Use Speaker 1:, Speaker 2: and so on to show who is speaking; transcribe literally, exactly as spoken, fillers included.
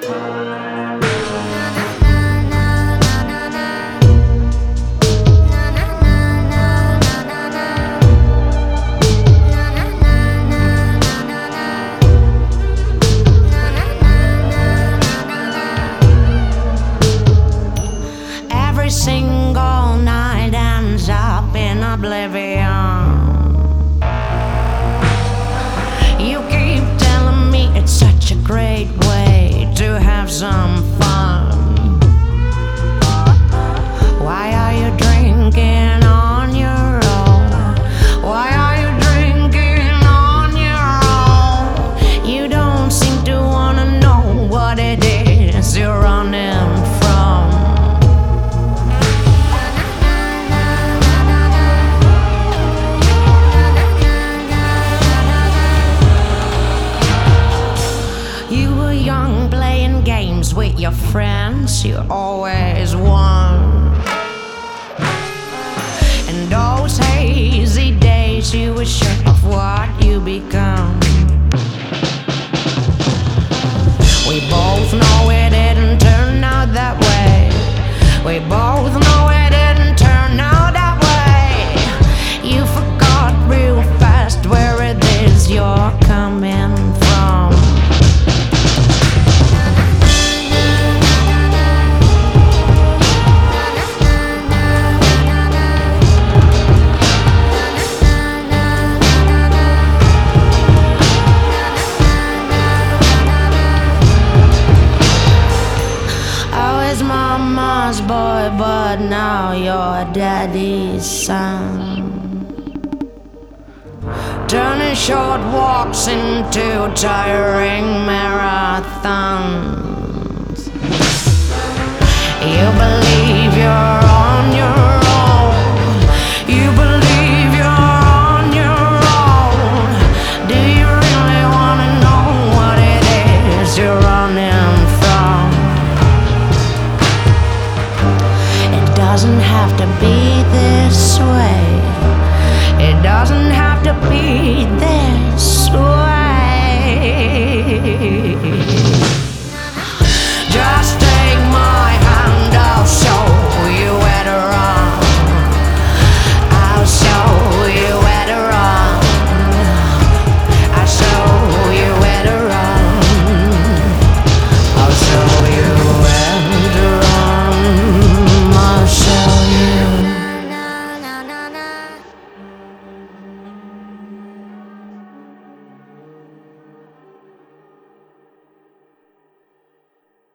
Speaker 1: Every single night ends up in oblivion. You keep telling me it's such a great way to have some fun. Why are you drinking on your own? Why are you drinking on your own? You don't seem to wanna know what it is you're running from. You were young, playing games with your friends, you always won. In those hazy days, you were sure of what you become. We both know it didn't turn out that way. We both know it didn't turn out that way. You forgot real fast where it is you're coming from. Mama's boy, but now you're daddy's son. Turning short walks into tiring marathons. You believe you're on your own. You believe you're on your own. Do you really wanna know what it is you're running from? Doesn't have to be this way. It doesn't have to be